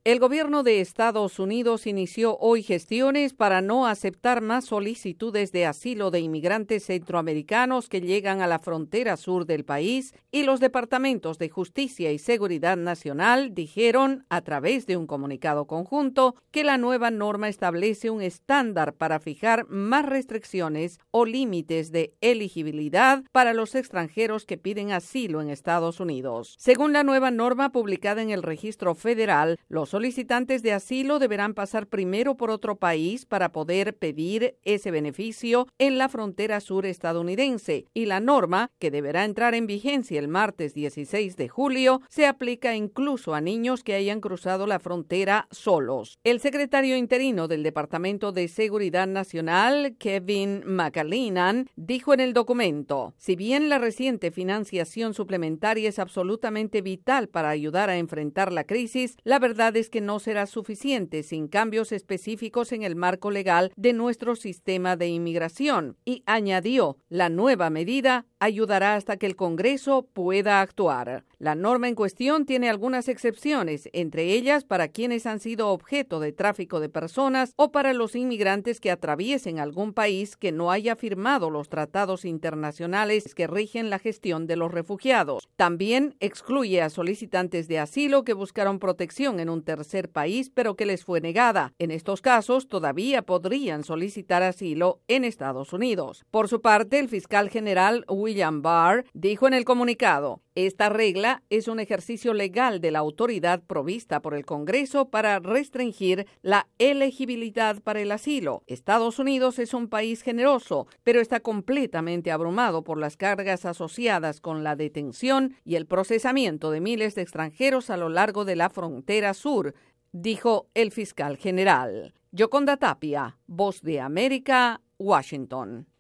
El gobierno de Estados Unidos inició hoy gestiones para no aceptar más solicitudes de asilo de inmigrantes centroamericanos que llegan a la frontera sur del país, y los departamentos de Justicia y Seguridad Nacional dijeron, a través de un comunicado conjunto, que la nueva norma establece un estándar para fijar más restricciones o límites de elegibilidad para los extranjeros que piden asilo en Estados Unidos. Según la nueva norma publicada en el Registro Federal, los solicitantes de asilo deberán pasar primero por otro país para poder pedir ese beneficio en la frontera sur estadounidense, y la norma, que deberá entrar en vigencia el martes 16 de julio, se aplica incluso a niños que hayan cruzado la frontera solos. El secretario interino del Departamento de Seguridad Nacional, Kevin McAleenan, dijo en el documento: si bien la reciente financiación suplementaria es absolutamente vital para ayudar a enfrentar la crisis, la verdad es que no será suficiente sin cambios específicos en el marco legal de nuestro sistema de inmigración. Y añadió, la nueva medida ayudará hasta que el Congreso pueda actuar. La norma en cuestión tiene algunas excepciones, entre ellas para quienes han sido objeto de tráfico de personas o para los inmigrantes que atraviesen algún país que no haya firmado los tratados internacionales que rigen la gestión de los refugiados. También excluye a solicitantes de asilo que buscaron protección en un tercer país pero que les fue negada. En estos casos todavía podrían solicitar asilo en Estados Unidos. Por su parte, el fiscal general William Barr dijo en el comunicado: esta regla es un ejercicio legal de la autoridad provista por el Congreso para restringir la elegibilidad para el asilo. Estados Unidos es un país generoso, pero está completamente abrumado por las cargas asociadas con la detención y el procesamiento de miles de extranjeros a lo largo de la frontera sur, dijo el fiscal general. Yoconda Tapia, Voz de América, Washington.